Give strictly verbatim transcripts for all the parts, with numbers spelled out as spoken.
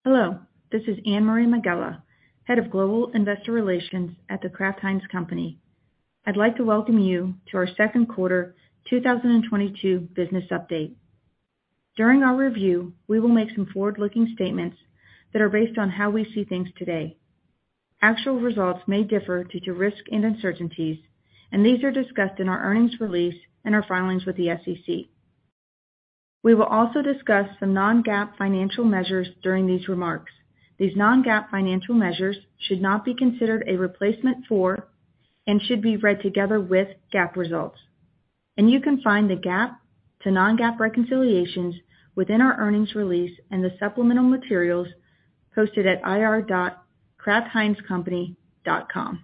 Hello, this is Anne-Marie Magella, Head of Global Investor Relations at The Kraft Heinz Company. I'd like to welcome you to our second quarter two thousand twenty-two business update. During our review, we will make some forward-looking statements that are based on how we see things today. Actual results may differ due to risk and uncertainties, and these are discussed in our earnings release and our filings with the S E C. We will also discuss some non-GAAP financial measures during these remarks. These non-GAAP financial measures should not be considered a replacement for and should be read together with GAAP results. And you can find the GAAP to non-GAAP reconciliations within our earnings release and the supplemental materials posted at I R dot kraft heinz company dot com.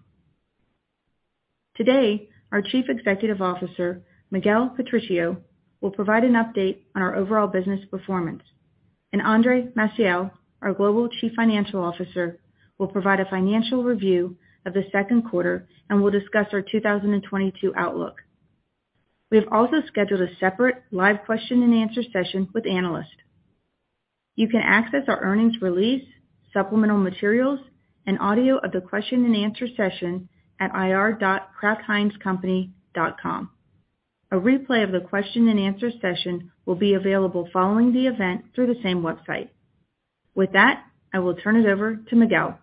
Today, our Chief Executive Officer, Miguel Patricio, will provide an update on our overall business performance, and Andre Maciel, our Global Chief Financial Officer, will provide a financial review of the second quarter and will discuss our two thousand twenty-two outlook. We have also scheduled a separate live question and answer session with analysts. You can access our earnings release, supplemental materials, and audio of the question and answer session at I R dot kraft heinz company dot com. A replay of the question and answer session will be available following the event through the same website. With that, I will turn it over to Miguel.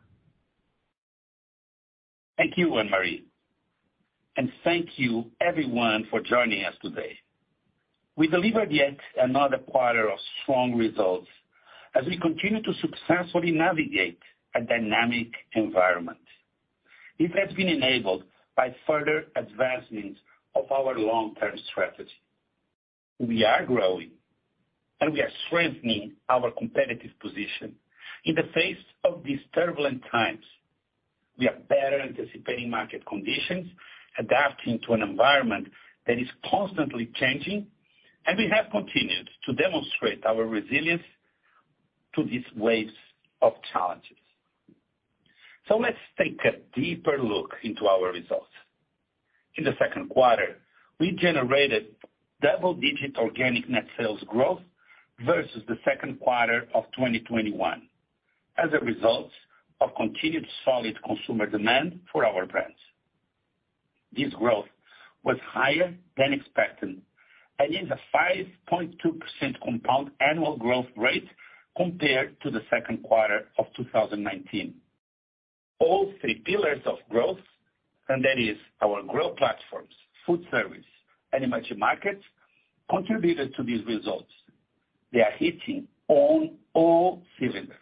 Thank you, Anne-Marie. And thank you, everyone, for joining us today. We delivered yet another quarter of strong results as we continue to successfully navigate a dynamic environment. It has been enabled by further advancements of our long-term strategy. We are growing, and we are strengthening our competitive position in the face of these turbulent times. We are better anticipating market conditions, adapting to an environment that is constantly changing, and we have continued to demonstrate our resilience to these waves of challenges. So let's take a deeper look into our results. In the second quarter, we generated double-digit organic net sales growth versus the second quarter of twenty twenty-one as a result of continued solid consumer demand for our brands. This growth was higher than expected and is a five point two percent compound annual growth rate compared to the second quarter of two thousand nineteen. All three pillars of growth, and that is our growth platforms, food service, and emerging markets, contributed to these results. They are hitting on all cylinders.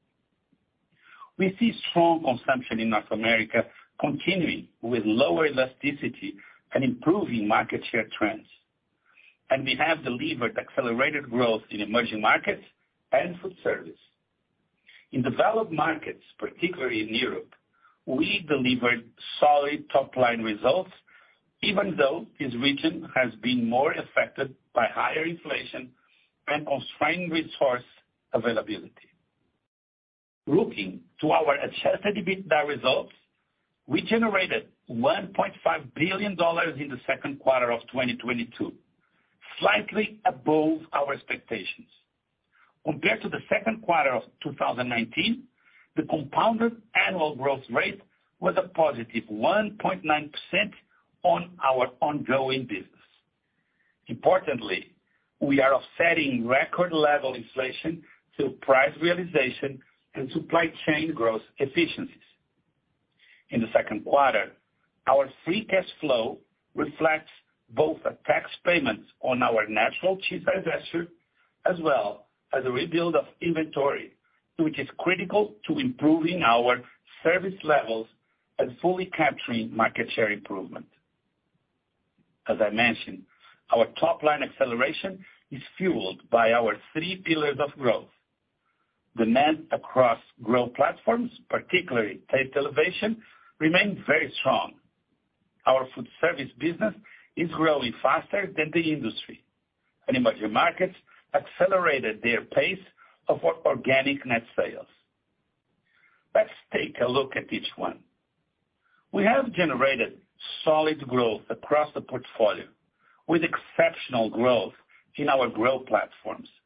We see strong consumption in North America continuing with lower elasticity and improving market share trends. And we have delivered accelerated growth in emerging markets and food service. In developed markets, particularly in Europe, we delivered solid top-line results, even though this region has been more affected by higher inflation and constrained resource availability. Looking to our adjusted EBITDA results, we generated one point five billion dollars in the second quarter of twenty twenty-two, slightly above our expectations. Compared to the second quarter of two thousand nineteen, the compounded annual growth rate was a positive one point nine percent on our ongoing business. Importantly, we are offsetting record-level inflation through price realization and supply chain growth efficiencies. In the second quarter, our free cash flow reflects both a tax payment on our natural cheese divestiture as well as a rebuild of inventory, which is critical to improving our service levels and fully capturing market share improvement. As I mentioned, our top-line acceleration is fueled by our three pillars of growth. Demand across growth platforms, particularly Taste Elevation, remains very strong. Our food service business is growing faster than the industry, and emerging markets accelerated their pace of organic net sales. Let's take a look at each one. We have generated solid growth across the portfolio, with exceptional growth in our growth platforms.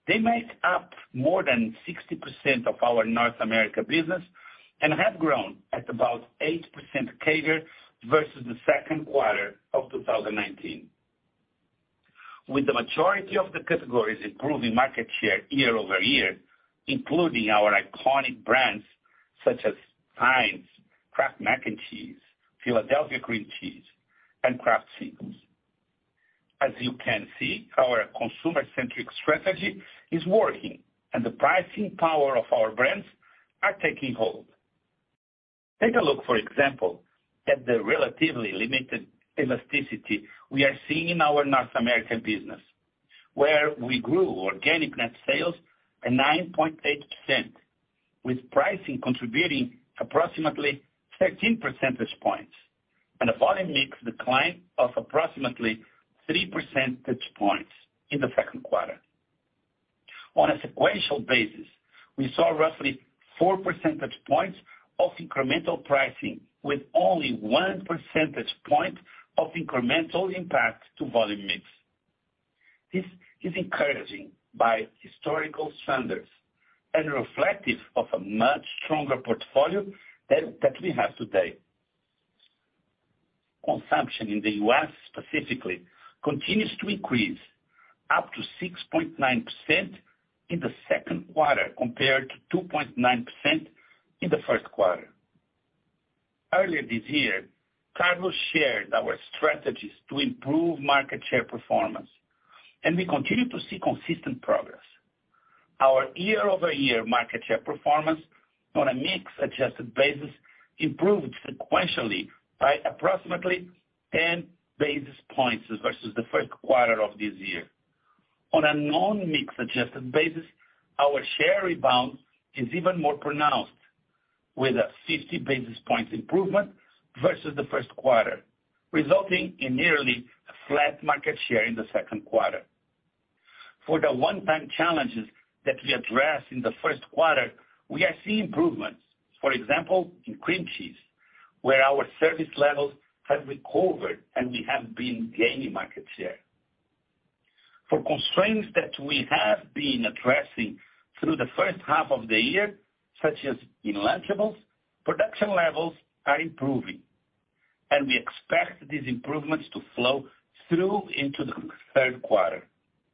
They make up more than sixty percent of our North America business and have grown at about eight percent C A G R versus the second quarter of two thousand nineteen. With the majority of the categories improving market share year-over-year, including our iconic brands such as Heinz, Kraft Mac and Cheese, Philadelphia Cream Cheese, and Kraft Singles. As you can see, our consumer-centric strategy is working, and the pricing power of our brands are taking hold. Take a look, for example, at the relatively limited elasticity we are seeing in our North American business, where we grew organic net sales at nine point eight percent, with pricing contributing approximately thirteen percentage points and a volume mix decline of approximately three percentage points in the second quarter. On a sequential basis, we saw roughly four percentage points of incremental pricing, with only one percentage point of incremental impact to volume mix. This is encouraging by historical standards and reflective of a much stronger portfolio that, that we have today. Consumption in the U S specifically continues to increase, up to six point nine percent in the second quarter compared to two point nine percent in the first quarter. Earlier this year, Carlos shared our strategies to improve market share performance, and we continue to see consistent progress. Our year-over-year market share performance on a mix-adjusted basis improved sequentially by approximately ten basis points versus the first quarter of this year. On a non-mix adjusted basis, our share rebound is even more pronounced, with a fifty basis points improvement versus the first quarter, resulting in nearly a flat market share in the second quarter. For the one-time challenges that we addressed in the first quarter, we are seeing improvements. For example, in cream cheese, where our service levels have recovered and we have been gaining market share. For constraints that we have been addressing through the first half of the year, such as in Lunchables, production levels are improving, and we expect these improvements to flow through into the third quarter.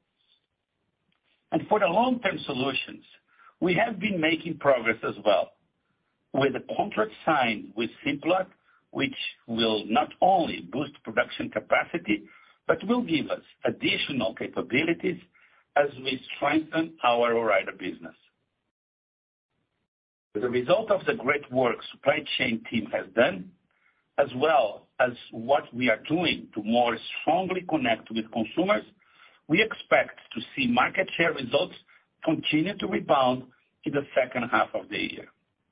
And for the long-term solutions, we have been making progress as well, with a contract signed with Simplot, which will not only boost production capacity, but will give us additional capabilities as we strengthen our Ore-Ida business. As a result of the great work supply chain team has done, as well as what we are doing to more strongly connect with consumers, we expect to see market share results continue to rebound in the second half of the year.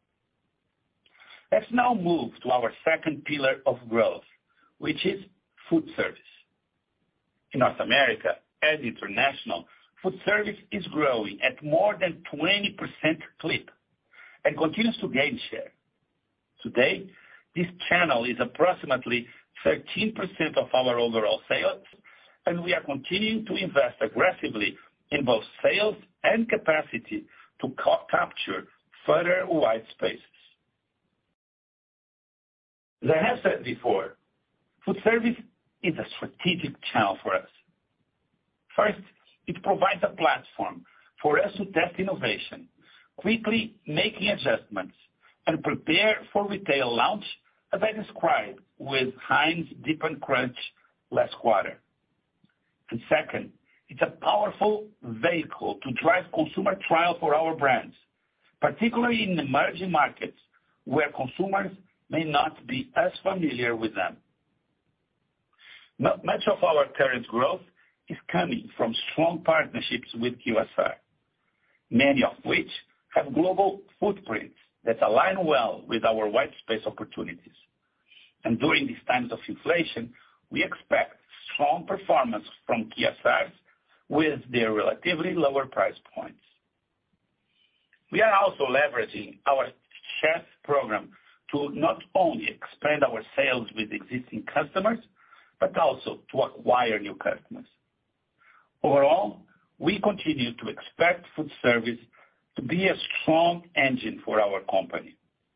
Let's now move to our second pillar of growth, which is food service. In North America and international, food service is growing at more than twenty percent clip and continues to gain share. Today, this channel is approximately thirteen percent of our overall sales, and we are continuing to invest aggressively in both sales and capacity to ca- capture further white spaces. As I have said before, food service is a strategic channel for us. First, it provides a platform for us to test innovation, quickly making adjustments, and prepare for retail launch, as I described with Heinz Dip and Crunch last quarter. And second, it's a powerful vehicle to drive consumer trial for our brands, particularly in emerging markets where consumers may not be as familiar with them. Much of our current growth is coming from strong partnerships with Q S R, many of which have global footprints that align well with our white space opportunities. And during these times of inflation, we expect strong performance from Q S Rs with their relatively lower price points. We are also leveraging our chef program to not only expand our sales with existing customers, but also to acquire new customers. Overall, we continue to expect food service to be a strong engine for our company.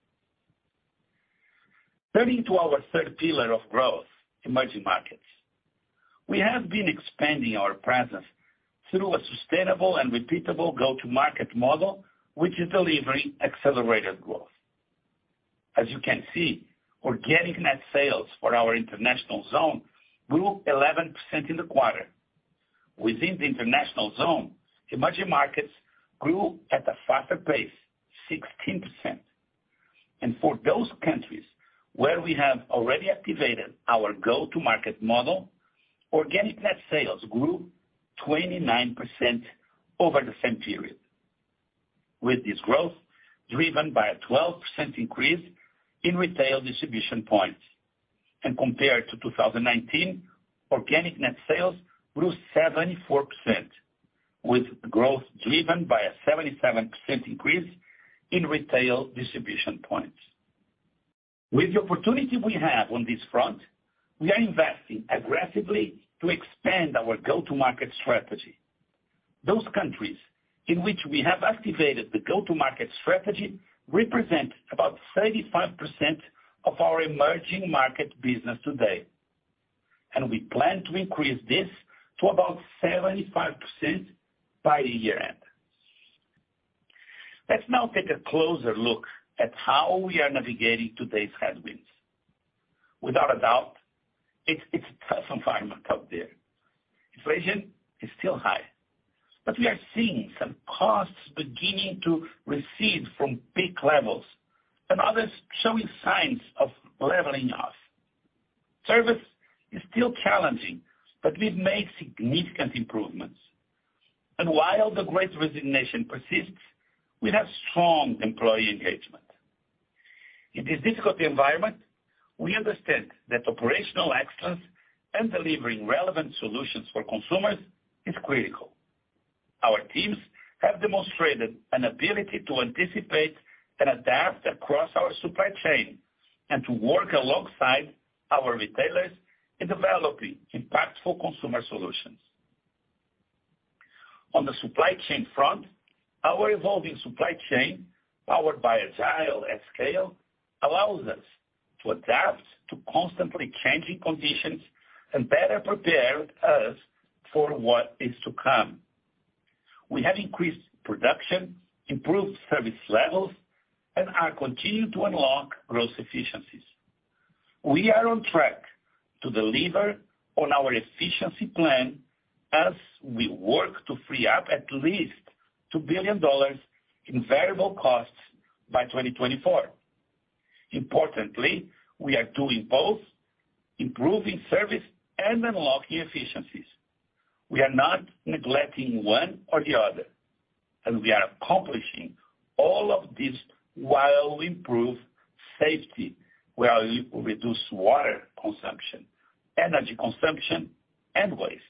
Turning to our third pillar of growth, emerging markets. We have been expanding our presence through a sustainable and repeatable go-to-market model, which is delivering accelerated growth. As you can see, organic net sales for our international zone grew eleven percent in the quarter. Within the international zone, emerging markets grew at a faster pace, sixteen percent. And for those countries where we have already activated our go-to-market model, organic net sales grew twenty-nine percent over the same period. With this growth driven by a twelve percent increase in retail distribution points. And compared to two thousand nineteen, organic net sales grew seventy-four percent, with growth driven by a seventy-seven percent increase in retail distribution points. With the opportunity we have on this front, we are investing aggressively to expand our go-to-market strategy. Those countries in which we have activated the go-to-market strategy represent about thirty-five percent of our emerging market business today. And we plan to increase this to about seventy-five percent by the year end. Let's now take a closer look at how we are navigating today's headwinds. Without a doubt, it's, it's a tough environment out there. Inflation is still high, but we are seeing some costs beginning to recede from peak levels and others showing signs of leveling off. Service is still challenging, but we've made significant improvements. And while the Great Resignation persists, we have strong employee engagement. In this difficult environment, we understand that operational excellence and delivering relevant solutions for consumers is critical. Our teams have demonstrated an ability to anticipate and adapt across our supply chain and to work alongside our retailers in developing impactful consumer solutions. On the supply chain front, our evolving supply chain, powered by Agile at Scale, allows us to adapt to constantly changing conditions and better prepare us for what is to come. We have increased production, improved service levels, and are continuing to unlock growth efficiencies. We are on track to deliver on our efficiency plan as we work to free up at least two billion dollars in variable costs by twenty twenty-four. Importantly, we are doing both, improving service and unlocking efficiencies. We are not neglecting one or the other, and we are accomplishing all of this while we improve safety, while we reduce water consumption, energy consumption, and waste.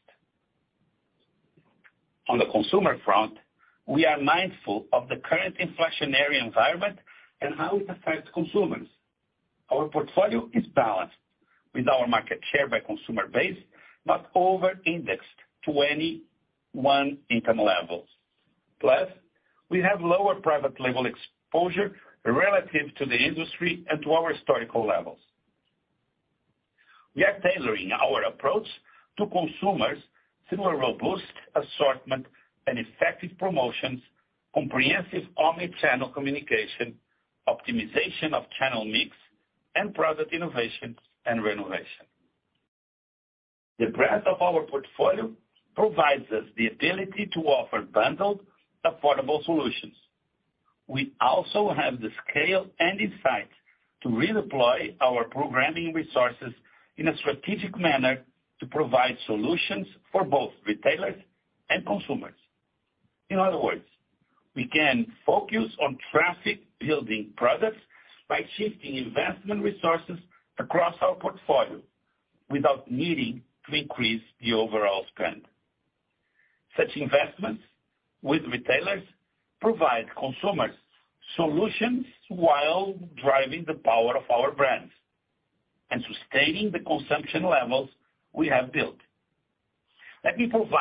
On the consumer front, we are mindful of the current inflationary environment and how it affects consumers. Our portfolio is balanced, with our market share by consumer base not over-indexed to any one income levels. Plus, we have lower private label exposure relative to the industry and to our historical levels. We are tailoring our approach to consumers through a robust assortment and effective promotions, comprehensive omni-channel communication, optimization of channel mix, and product innovation and renovation. The breadth of our portfolio provides us the ability to offer bundled, affordable solutions. We also have the scale and insight to redeploy our programming resources in a strategic manner to provide solutions for both retailers and consumers. In other words, we can focus on traffic-building products by shifting investment resources across our portfolio without needing to increase the overall spend. Such investments with retailers provide consumers solutions while driving the power of our brands and sustaining the consumption levels we have built. Let me provide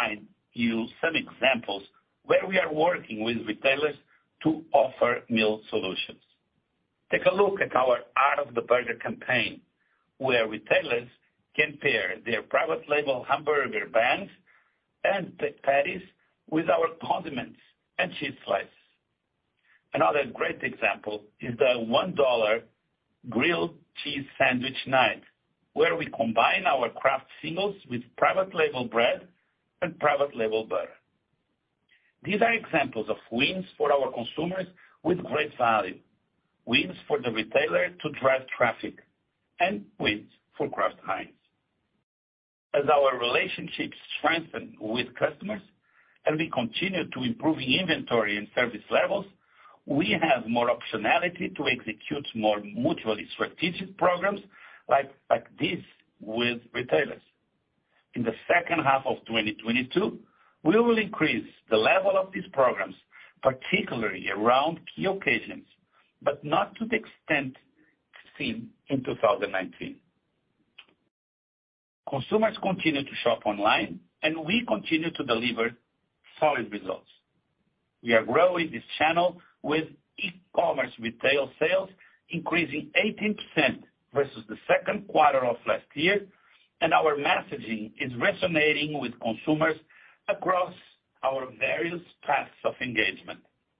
you some examples where we are working with retailers to offer meal solutions. Take a look at our Art of the Burger campaign, where retailers can pair their private label hamburger buns and patties with our condiments and cheese slices. Another great example is the one dollar grilled cheese sandwich night, where we combine our Kraft singles with private label bread and private label butter. These are examples of wins for our consumers with great value, wins for the retailer to drive traffic, and wins for Kraft Heinz. As our relationships strengthen with customers and we continue to improving inventory and service levels, we have more optionality to execute more mutually strategic programs like, like this with retailers. In the second half of twenty twenty-two, we will increase the level of these programs, particularly around key occasions, but not to the extent seen in two thousand nineteen. Consumers continue to shop online, and we continue to deliver solid results. We are growing this channel with e-commerce retail sales increasing eighteen percent versus the second quarter of last year, and our messaging is resonating with consumers across our various paths of engagement.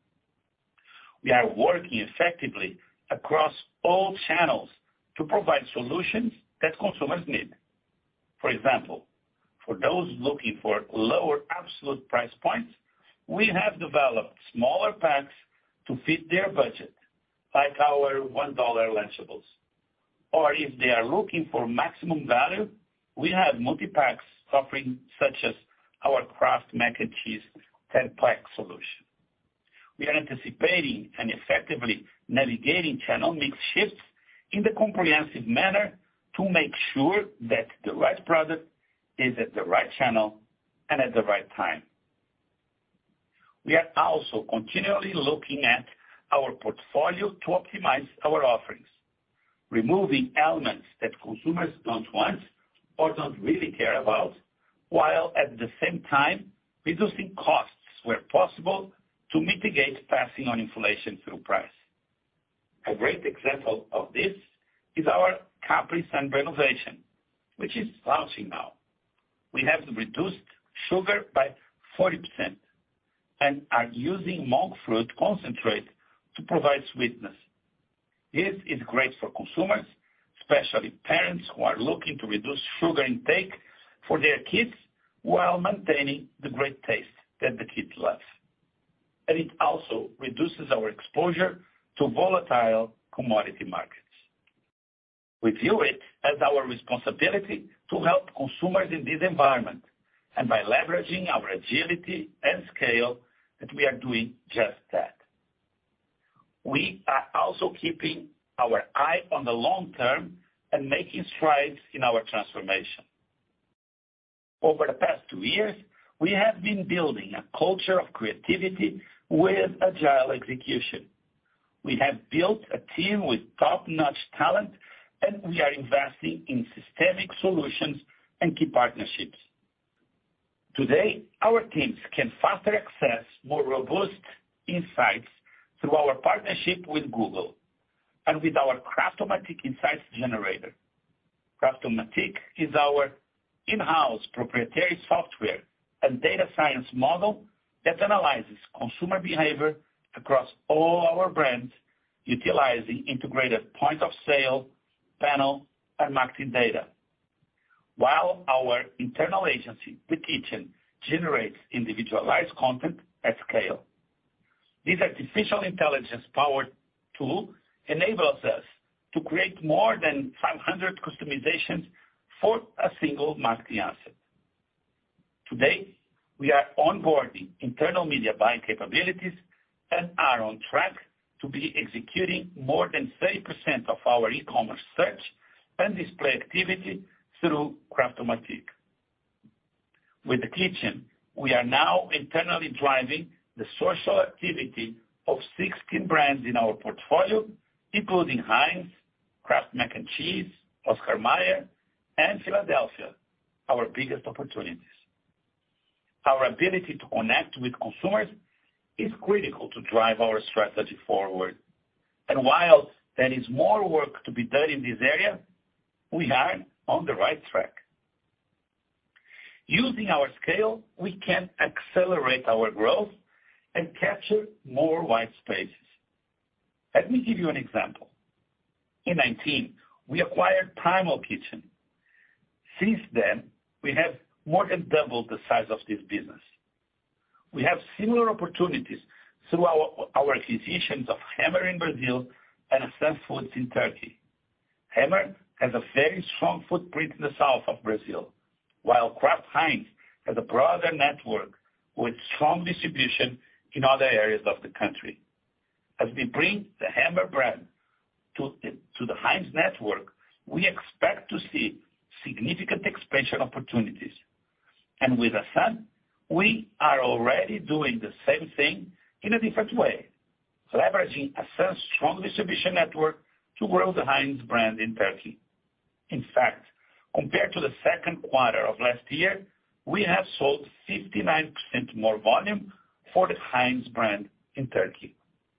We are working effectively across all channels to provide solutions that consumers need. For example, for those looking for lower absolute price points, we have developed smaller packs to fit their budget, like our one dollar Lunchables. Or if they are looking for maximum value, we have multi-packs offering such as our Kraft Mac and Cheese ten-pack solution. We are anticipating and effectively navigating channel mix shifts in the comprehensive manner to make sure that the right product is at the right channel and at the right time. We are also continually looking at our portfolio to optimize our offerings, removing elements that consumers don't want or don't really care about, while at the same time reducing costs where possible to mitigate passing on inflation through price. A great example of this is our Capri Sun renovation, which is launching now. We have reduced sugar by forty percent and are using monk fruit concentrate to provide sweetness. This is great for consumers, especially parents who are looking to reduce sugar intake for their kids while maintaining the great taste that the kids love. And it also reduces our exposure to volatile commodity markets. We view it as our responsibility to help consumers in this environment, and by leveraging our agility and scale, that we are doing just that. We are also keeping our eye on the long term and making strides in our transformation. Over the past two years, we have been building a culture of creativity with agile execution. We have built a team with top-notch talent, and we are investing in systemic solutions and key partnerships. Today, our teams can faster access more robust insights through our partnership with Google and with our Kraft-O-Matic Insights Generator. Kraft-O-Matic is our in-house proprietary software and data science model that analyzes consumer behavior across all our brands, utilizing integrated point of sale, panel, and marketing data. While our internal agency, The Kitchen, generates individualized content at scale. This artificial intelligence-powered tool enables us to create more than five hundred customizations for a single marketing asset. Today, we are onboarding internal media buying capabilities and are on track to be executing more than thirty percent of our e-commerce search and display activity through Kraft-O-Matic. With The Kitchen, we are now internally driving the social activity of sixteen brands in our portfolio, including Heinz, Kraft Mac and Cheese, Oscar Mayer, and Philadelphia, our biggest opportunities. Our ability to connect with consumers is critical to drive our strategy forward. And while there is more work to be done in this area, we are on the right track. Using our scale, we can accelerate our growth and capture more white spaces. Let me give you an example. In nineteen, we acquired Primal Kitchen. Since then, we have more than doubled the size of this business. We have similar opportunities through our, our acquisitions of Hemmer in Brazil and Assan Foods in Turkey. Hemmer has a very strong footprint in the south of Brazil, while Kraft Heinz has a broader network with strong distribution in other areas of the country. As we bring the Hemmer brand to the, to the Heinz network, we expect to see significant expansion opportunities. And with Assan, we are already doing the same thing in a different way, leveraging Assan's strong distribution network to grow the Heinz brand in Turkey. In fact, compared to the second quarter of last year, we have sold fifty-nine percent more volume for the Heinz brand in Turkey.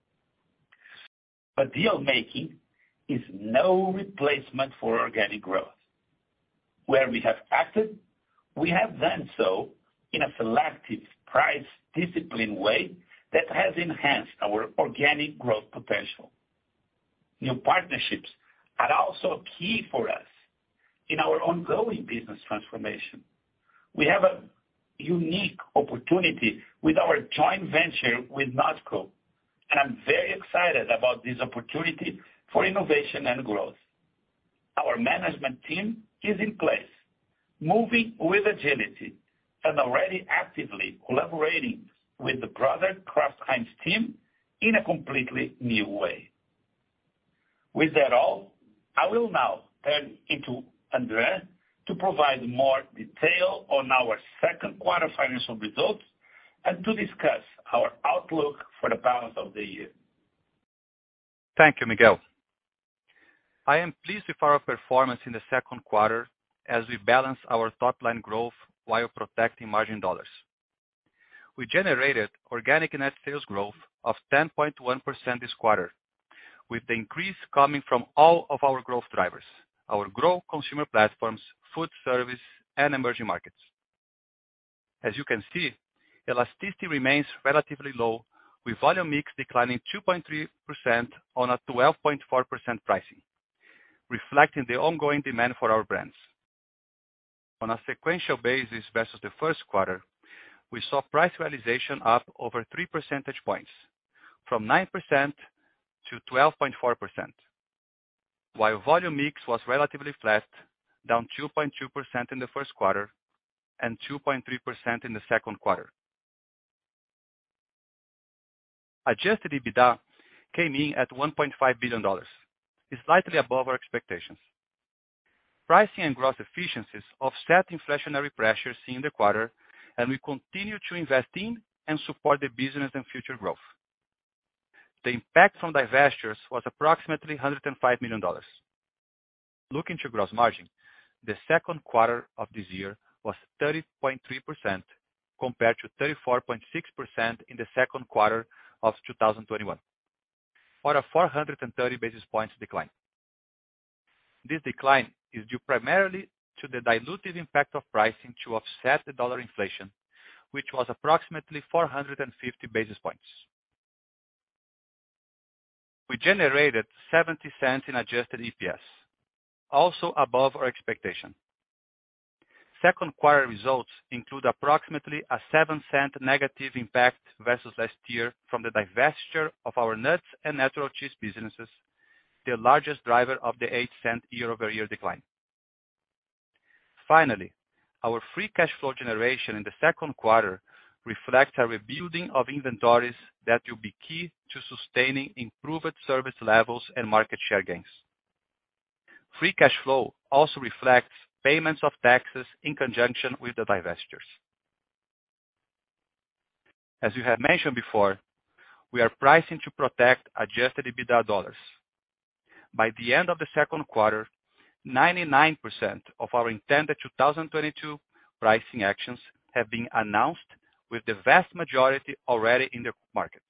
But deal making is no replacement for organic growth. Where we have acted, we have done so in a selective, price disciplined way that has enhanced our organic growth potential. New partnerships are also key for us in our ongoing business transformation. We have a unique opportunity with our joint venture with NotCo, and I'm very excited about this opportunity for innovation and growth. Our management team is in place, moving with agility, and already actively collaborating with the broader Kraft Heinz team in a completely new way. With that all, I will now turn into Andre to provide more detail on our second quarter financial results and to discuss our outlook for the balance of the year. Thank you, Miguel. I am pleased with our performance in the second quarter as we balance our top-line growth while protecting margin dollars. We generated organic net sales growth of ten point one percent this quarter, with the increase coming from all of our growth drivers, our growth consumer platforms, food service, and emerging markets. As you can see, elasticity remains relatively low, with volume mix declining two point three percent on a twelve point four percent pricing, reflecting the ongoing demand for our brands. On a sequential basis versus the first quarter, we saw price realization up over three percentage points, from nine percent to twelve point four percent, while volume mix was relatively flat, down two point two percent in the first quarter and two point three percent in the second quarter. Adjusted EBITDA came in at one point five billion dollars, slightly above our expectations. Pricing and gross efficiencies offset inflationary pressures seen in the quarter, and we continue to invest in and support the business and future growth. The impact from divestitures was approximately one hundred five million dollars. Looking to gross margin, the second quarter of this year was thirty point three percent compared to thirty-four point six percent in the second quarter of two thousand twenty-one, or a four hundred thirty basis points decline. This decline is due primarily to the dilutive impact of pricing to offset the dollar inflation, which was approximately four hundred fifty basis points. We generated seventy cents in adjusted E P S, also above our expectation. Second quarter results include approximately a seven cent negative impact versus last year from the divestiture of our nuts and natural cheese businesses, the largest driver of the eight cent year-over-year decline. Finally, our free cash flow generation in the second quarter reflects a rebuilding of inventories that will be key to sustaining improved service levels and market share gains. Free cash flow also reflects payments of taxes in conjunction with the divestitures. As you have mentioned before, we are pricing to protect adjusted EBITDA dollars. By the end of the second quarter, ninety-nine percent of our intended two thousand twenty-two pricing actions have been announced, with the vast majority already in the market.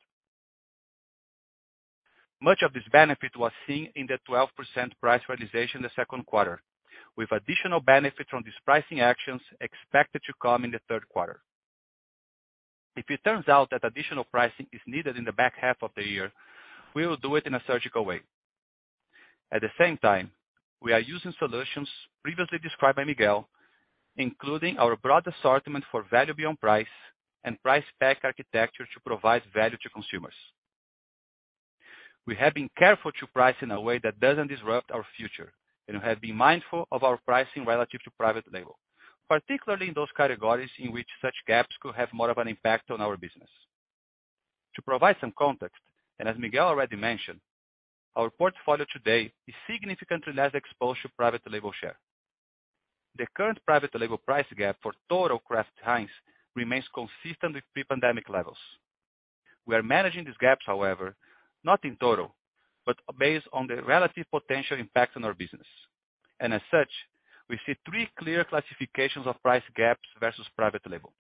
Much of this benefit was seen in the twelve percent price realization in the second quarter, with additional benefit from these pricing actions expected to come in the third quarter. If it turns out that additional pricing is needed in the back half of the year, we will do it in a surgical way. At the same time, we are using solutions previously described by Miguel, including our broad assortment for value beyond price and price pack architecture to provide value to consumers. We have been careful to price in a way that doesn't disrupt our future, and we have been mindful of our pricing relative to private label, particularly in those categories in which such gaps could have more of an impact on our business. To provide some context, and as Miguel already mentioned, our portfolio today is significantly less exposed to private label share. The current private label price gap for total Kraft Heinz remains consistent with pre-pandemic levels. We are managing these gaps, however, not in total, but based on the relative potential impact on our business. And as such, we see three clear classifications of price gaps versus private label.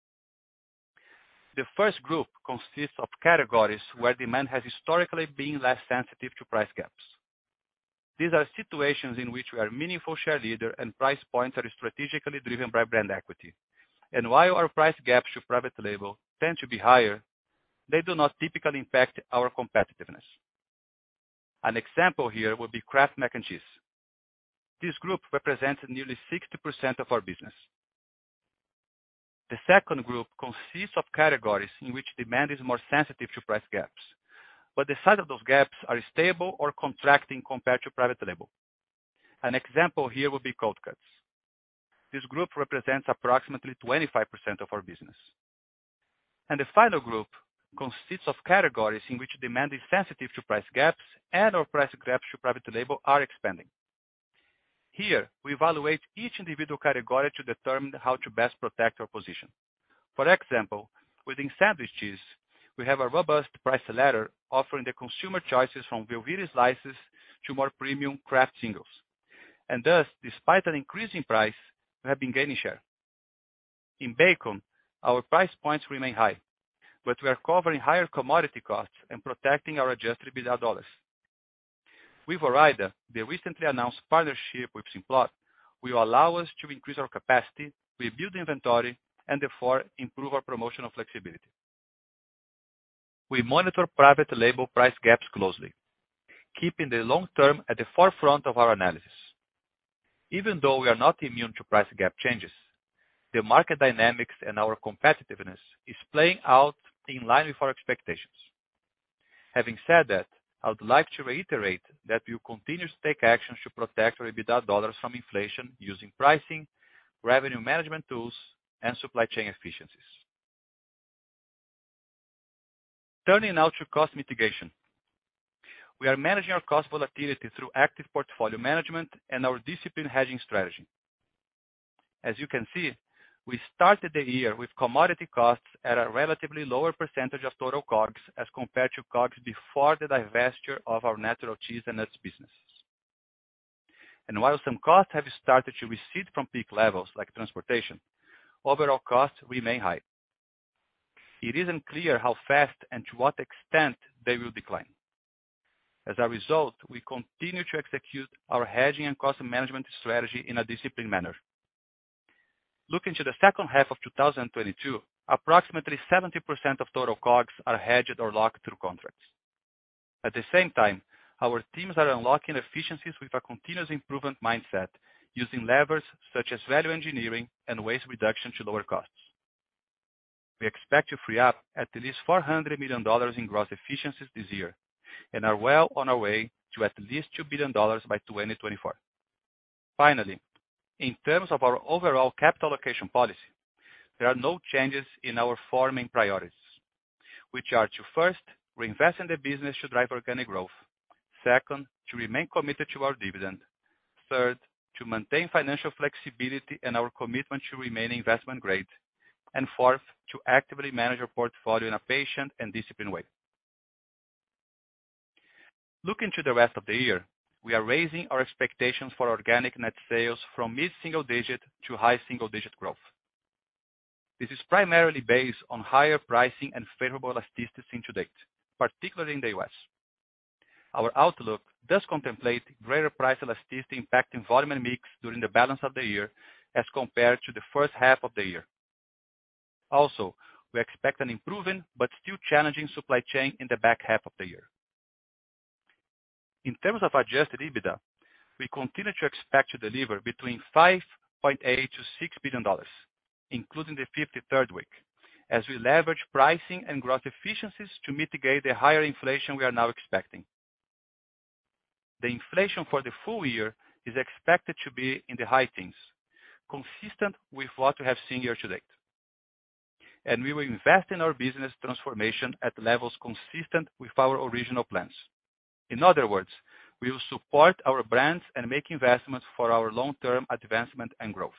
The first group consists of categories where demand has historically been less sensitive to price gaps. These are situations in which we are meaningful share leader and price points are strategically driven by brand equity. And while our price gaps to private label tend to be higher, they do not typically impact our competitiveness. An example here would be Kraft Mac and Cheese. This group represents nearly sixty percent of our business. The second group consists of categories in which demand is more sensitive to price gaps, but the size of those gaps are stable or contracting compared to private label. An example here would be cold cuts. This group represents approximately twenty-five percent of our business. And the final group consists of categories in which demand is sensitive to price gaps and our price gaps to private label are expanding. Here, we evaluate each individual category to determine how to best protect our position. For example, within sandwich cheese, we have a robust price ladder offering the consumer choices from Velveeta slices to more premium Kraft singles. And thus, despite an increase in price, we have been gaining share. In bacon, our price points remain high, but we are covering higher commodity costs and protecting our adjusted EBITDA dollars. With Ore-Ida, the recently announced partnership with Simplot will allow us to increase our capacity, rebuild inventory, and therefore improve our promotional flexibility. We monitor private label price gaps closely, keeping the long term at the forefront of our analysis. Even though we are not immune to price gap changes, the market dynamics and our competitiveness is playing out in line with our expectations. Having said that, I would like to reiterate that we will continue to take actions to protect our EBITDA dollars from inflation using pricing, revenue management tools, and supply chain efficiencies. Turning now to cost mitigation. We are managing our cost volatility through active portfolio management and our disciplined hedging strategy. As you can see, we started the year with commodity costs at a relatively lower percentage of total C O G S as compared to C O G S before the divestiture of our natural cheese and nuts businesses. And while some costs have started to recede from peak levels like transportation, overall costs remain high. It isn't clear how fast and to what extent they will decline. As a result, we continue to execute our hedging and cost management strategy in a disciplined manner. Looking to the second half of two thousand twenty-two, approximately seventy percent of total C O G S are hedged or locked through contracts. At the same time, our teams are unlocking efficiencies with a continuous improvement mindset, using levers such as value engineering and waste reduction to lower costs. We expect to free up at least four hundred million dollars in gross efficiencies this year, and are well on our way to at least two billion dollars by twenty twenty-four. Finally, in terms of our overall capital allocation policy, there are no changes in our four main priorities, which are to first, reinvest in the business to drive organic growth. Second, to remain committed to our dividend. Third, to maintain financial flexibility and our commitment to remain investment grade. And fourth, to actively manage our portfolio in a patient and disciplined way. Looking to the rest of the year, we are raising our expectations for organic net sales from mid-single digit to high single digit growth. This is primarily based on higher pricing and favorable elasticity to date, particularly in the U S. Our outlook does contemplate greater price elasticity impacting volume and mix during the balance of the year as compared to the first half of the year. Also, we expect an improving but still challenging supply chain in the back half of the year. In terms of adjusted EBITDA, we continue to expect to deliver between five point eight to six billion dollars, including the fifty-third week, as we leverage pricing and growth efficiencies to mitigate the higher inflation we are now expecting. The inflation for the full year is expected to be in the high teens, consistent with what we have seen year to date. And we will invest in our business transformation at levels consistent with our original plans. In other words, we will support our brands and make investments for our long-term advancement and growth.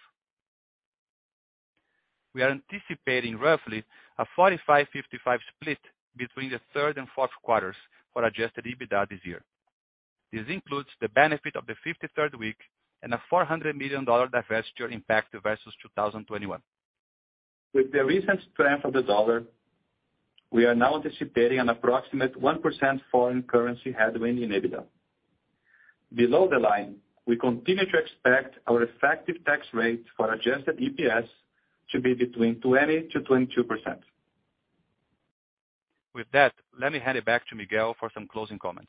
We are anticipating roughly a forty-five fifty-five split between the third and fourth quarters for adjusted EBITDA this year. This includes the benefit of the fifty-third week and a four hundred million dollars divestiture impact versus two thousand twenty-one. With the recent strength of the dollar, we are now anticipating an approximate one percent foreign currency headwind in EBITDA. Below the line, we continue to expect our effective tax rate for adjusted E P S to be between twenty to twenty-two percent. With that, let me hand it back to Miguel for some closing comments.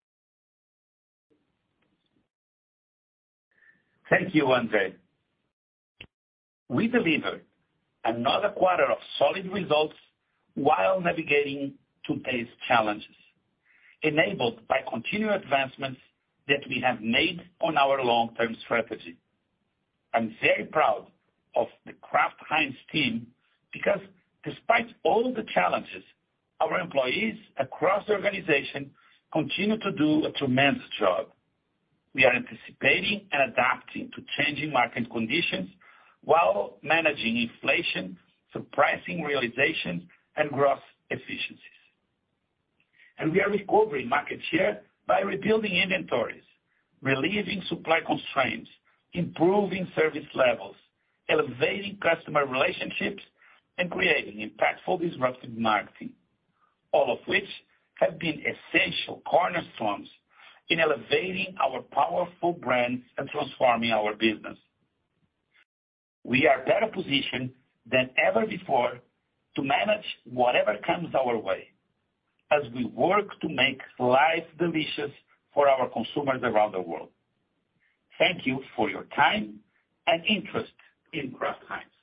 Thank you, Andre. We delivered another quarter of solid results while navigating today's challenges, enabled by continued advancements that we have made on our long-term strategy. I'm very proud of the Kraft Heinz team because despite all the challenges, our employees across the organization continue to do a tremendous job. We are anticipating and adapting to changing market conditions while managing inflation through pricing realization and growth efficiencies. And we are recovering market share by rebuilding inventories, relieving supply constraints, improving service levels, elevating customer relationships, and creating impactful disruptive marketing, all of which have been essential cornerstones in elevating our powerful brands and transforming our business. We are better positioned than ever before to manage whatever comes our way as we work to make life delicious for our consumers around the world. Thank you for your time and interest in Kraft Heinz.